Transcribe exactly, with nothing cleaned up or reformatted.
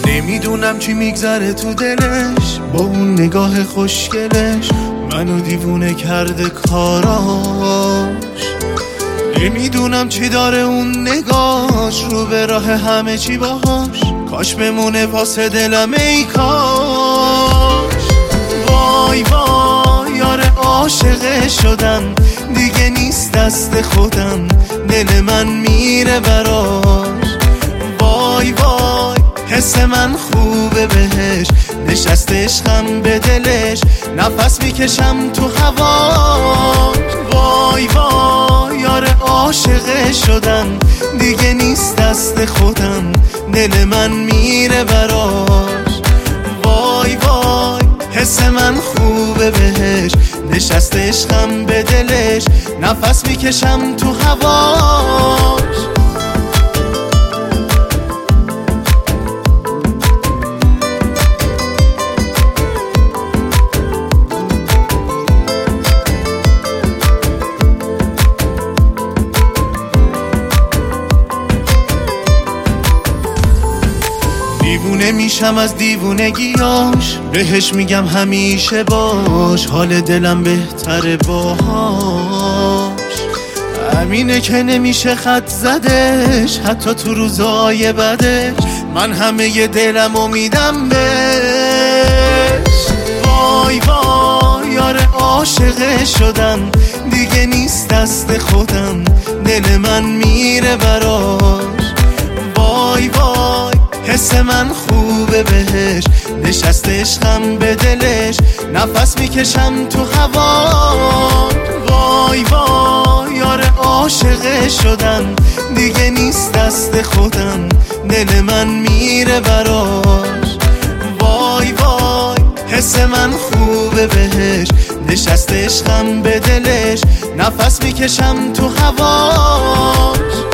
نمیدونم چی میگذره تو دلش، با اون نگاه خوشگلش منو دیوونه کرده کاراش. نمیدونم چی داره اون نگاش، رو به راه همه چی باهاش، کاش بمونه واسه دلم ای کاش. وای وای یاره عاشق شدم، دیگه نیست دست خودم، دل من میره براش. وای وای حس من خوبه بهش، نشسته عشقم به دلش، نفس میکشم تو هواش. وای وای یاره عاشق شدم، دیگه نیست دست خودم، دل من میره براش. وای وای حس من خوبه بهش، نشسته عشقم به دلش، نفس میکشم تو هواش. دیوونه میشم از دیوونگیاش، بهش میگم همیشه باش، حال دلم بهتره باهاش. همینه که نمیشه خط زدش، حتی تو روزای بدش، من همه ی دلم امیدم بهش. وای وای یاره عاشق شدم، دیگه نیست دست خودم، دل من میره براش. وای وای حس من خوبه بهش، نشسته عشقم به دلش، نفس میکشم تو هوا. وای وای یاره عاشق شدم، دیگه نیست دست خودم، دل من میره براش. وای وای حس من خوبه بهش، نشسته عشقم به دلش، نفس میکشم تو هواش.